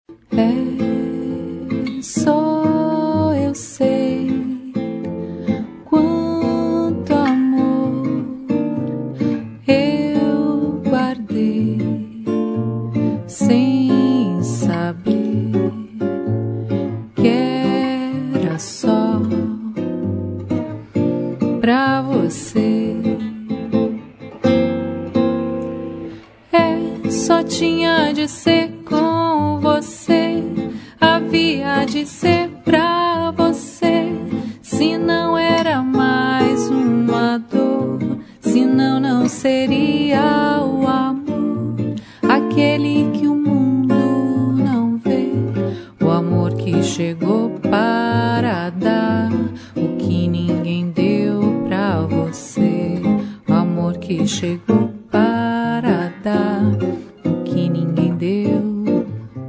É só eu sei quanto amor eu guardei sem saber que era só pra você. Só tinha de ser com você, havia de ser pra você. Se não era mais uma dor, senão não seria o amor, aquele que o mundo não vê, o amor que chegou para dar o que ninguém deu pra você, o amor que chegou para dar o que ninguém deu.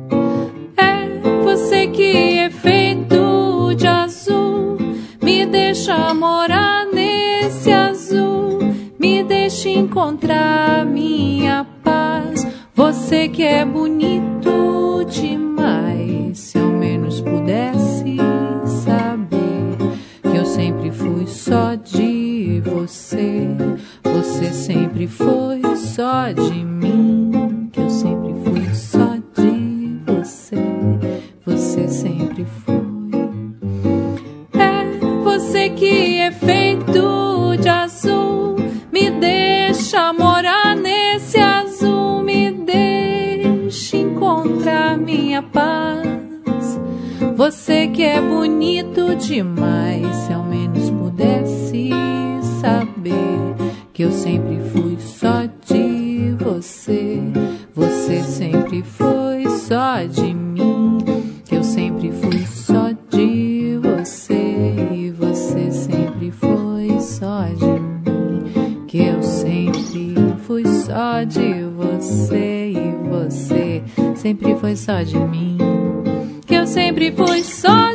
É você que é feito de azul, me deixa morar nesse azul, me deixa encontrar minha paz. Você que é bonito demais, se ao menos pudesse saber que eu sempre fui só de você, você sempre foi só de mim, que eu sempre fui só de você, você sempre foi. É você que é feito de azul, me deixa morar nesse azul, me deixa encontrar minha paz. Você que é bonito demais, se ao menos pudesse saber que eu sempre fui só de você, você sempre foi só de mim, que eu sempre fui só de você, e você sempre foi só de mim, que eu sempre fui só de você, e você sempre foi só de mim, que eu sempre fui só